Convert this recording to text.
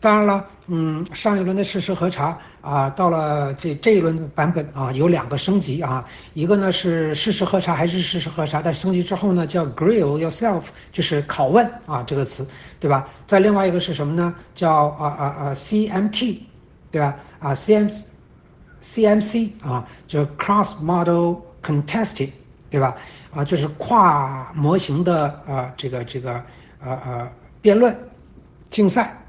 当然了，上一轮的事实核查到了这一轮版本有两个升级一个呢是事实核查还是事实核查，但升级之后呢叫 grill yourself，就是拷问这个词，对吧？再另外一个是什么呢？叫CMT，对吧？CMC 就 cross model contesting，对吧？就是跨模型的这个辩论竞赛